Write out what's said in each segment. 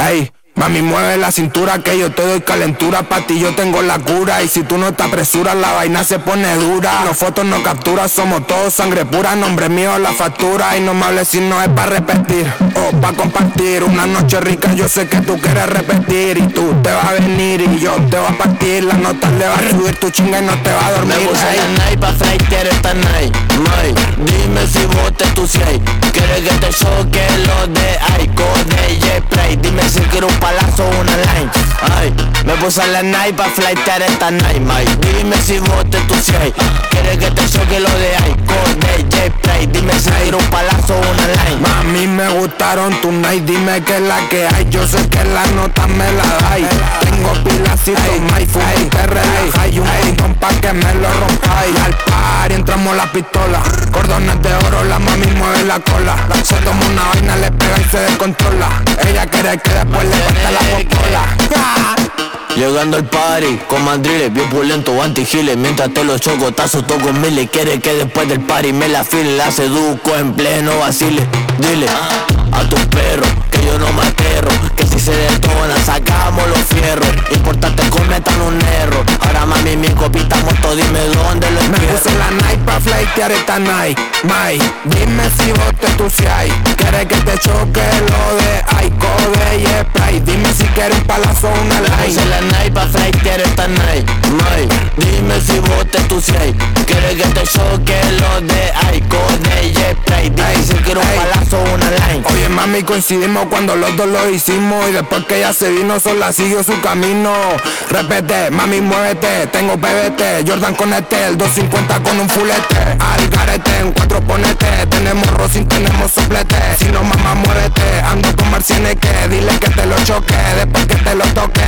Ey, mami, mueve la cintura que yo te doy calentura. Pa' ti yo tengo la cura. Y si tú no te apresuras, la vaina se pone dura. No fotos, no capturas, somos todos sangre pura. Nombre mío, la factura. Y no me hables si no es pa' repetir o pa' compartir. Una noche rica, yo sé que tú quieres repetir. Y tú te vas a venir y yo te voy a partir. La nota le va a subir tu chinga y no te va a dormir. Me puse la night pa' flightear esta night, may. Dime si vos te entusias. ¿Quieres que te choque lo de Aiko de J-Play? Dime si quiero un palazo o una line. Ay, me puse la night pa' flightear esta night, may. Dime si vos te entusias. ¿Quieres que te choque lo de Aiko de J-Play? Dime si quiero un palazo o una line. Mami, me gustaron tu night, dime que es la que hay. Yo sé que la nota me la dais. Tengo pilacitos, my fumo y te relaja. Y un montón pa' que me lo rompáis. Al par entramos la pistola. Cordones de oro, la mami mueve la cola. Se toma una vaina, le pega y se descontrola. Ella quiere que después le corte la popola. Llegando al party con mandriles, bien pulento, anti-giles. Mientras te los chocotazos toco miles. Quiere que después del party me la file. La seduzco en pleno vacile. Dile a tus perros que yo no me aterro. Que si se detona sacamos los fierros. Importante cometan un error. Ahora mami mi copita muerto, dime dónde lo Me entierro. puse la night pa' flightear esta night, may. Dime si vos te entusias. ¿Quieres que te choque lo de Aiko de J-Play? Dime si quieres un palazo o una Me puse line. la night pa' flightear esta night, may. Dime si vos te entusias. ¿Quieres que te choque lo de Aiko de J-Play? Dime si quiero un palazo o una line. Oye mami, coincidimos cuando los dos lo hicimos. Y después que ella se vino, sola siguió su camino. Repete, mami muévete, tengo PBT Jordan con el 250 con un fulete. Al garete, en 4 ponete. Tenemos rosin, tenemos soplete. Si no mamá muévete, ando con Marcianeque. Dile que te lo choque, después que te lo toque.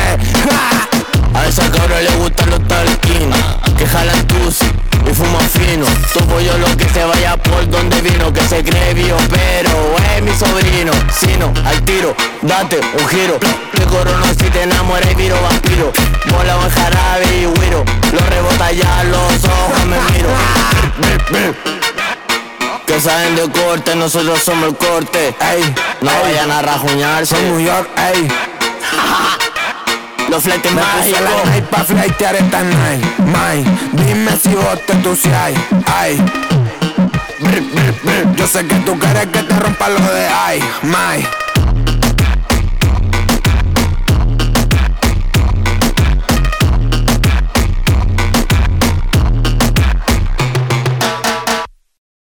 A esa cabra le gustan los talquines, que jalan tusi y fuman fino. Tu pollo lo que se vaya por donde vino, que se cree bio, pero es mi sobrino. Sino, al tiro, date un giro. Te corono si te enamoras y viro vampiro. Bola o jarabe y güiro. Lo rebota ya los ojos, me miro. Que saben de corte, nosotros somos el corte. Ey, No vayan a rajuñarse. soy New York, ey. Los fletes Me puse la mágicos. night pa' flightear esta night, may. Dime si vos te entusias, ay. Yo sé que tú quieres que te rompa lo de ay, may.